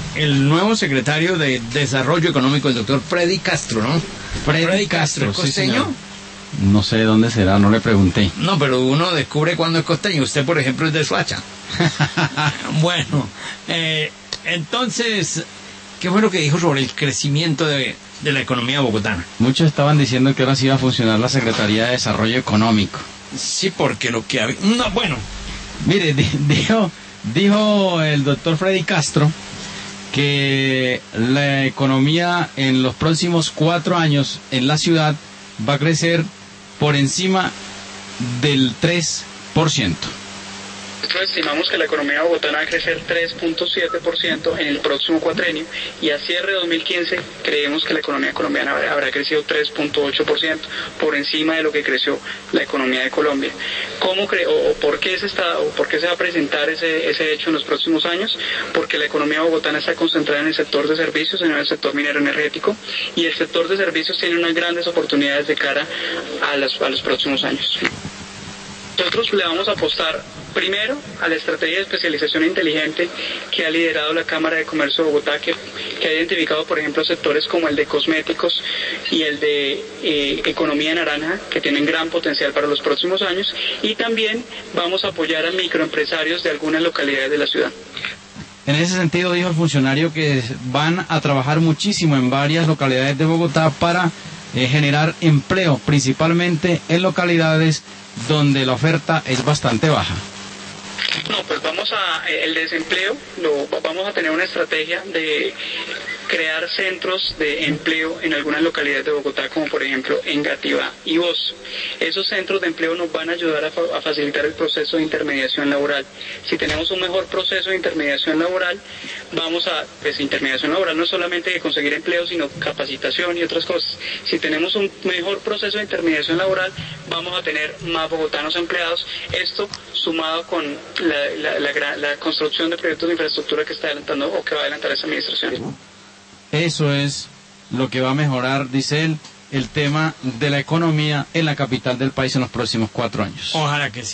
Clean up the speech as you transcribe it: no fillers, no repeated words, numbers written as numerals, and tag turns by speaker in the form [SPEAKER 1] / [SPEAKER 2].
[SPEAKER 1] el nuevo secretario de Desarrollo Económico, el doctor Freddy Castro, ¿no?
[SPEAKER 2] Freddy Castro,
[SPEAKER 1] ¿es
[SPEAKER 2] sí,
[SPEAKER 1] costeño?
[SPEAKER 2] señor. No sé dónde será, no le pregunté.
[SPEAKER 1] No, pero uno descubre cuándo es costeño. Usted, por ejemplo, es de Soacha. Bueno, entonces, ¿qué fue lo que dijo sobre el crecimiento de la economía bogotana?
[SPEAKER 2] Muchos estaban diciendo que ahora sí iba a funcionar la Secretaría de Desarrollo Económico.
[SPEAKER 1] Sí, porque lo que había... No, bueno,
[SPEAKER 2] Mire, dijo el doctor Freddy Castro que la economía en los próximos 4 años en la ciudad va a crecer por encima del 3%.
[SPEAKER 3] Nosotros estimamos que la economía bogotana va a crecer 3.7% en el próximo cuatrenio y a cierre de 2015 creemos que la economía colombiana habrá crecido 3.8% por encima de lo que creció la economía de Colombia. ¿Por qué se va a presentar ese hecho en los próximos años? Porque la economía bogotana está concentrada en el sector de servicios, en el sector minero energético, y el sector de servicios tiene unas grandes oportunidades de cara a los próximos años. Nosotros le vamos a apostar primero a la estrategia de especialización inteligente que ha liderado la Cámara de Comercio de Bogotá, que ha identificado, por ejemplo, sectores como el de cosméticos y el de economía naranja, que tienen gran potencial para los próximos años, y también vamos a apoyar a microempresarios de algunas localidades de la ciudad.
[SPEAKER 2] En ese sentido, dijo el funcionario que van a trabajar muchísimo en varias localidades de Bogotá para generar empleo, principalmente en localidades donde la oferta es bastante baja.
[SPEAKER 3] No, pues el desempleo, vamos a tener una estrategia de crear centros de empleo en algunas localidades de Bogotá, como por ejemplo Engativá y Voz. Esos centros de empleo nos van a ayudar a facilitar el proceso de intermediación laboral. Si tenemos un mejor proceso de intermediación laboral, intermediación laboral no es solamente de conseguir empleo, sino capacitación y otras cosas. Si tenemos un mejor proceso de intermediación laboral, vamos a tener más bogotanos empleados. Esto sumado con la construcción de proyectos de infraestructura que está adelantando o que va a adelantar esta administración.
[SPEAKER 2] Eso es lo que va a mejorar, dice él, el tema de la economía en la capital del país en los próximos 4 años.
[SPEAKER 1] ojalá que sí.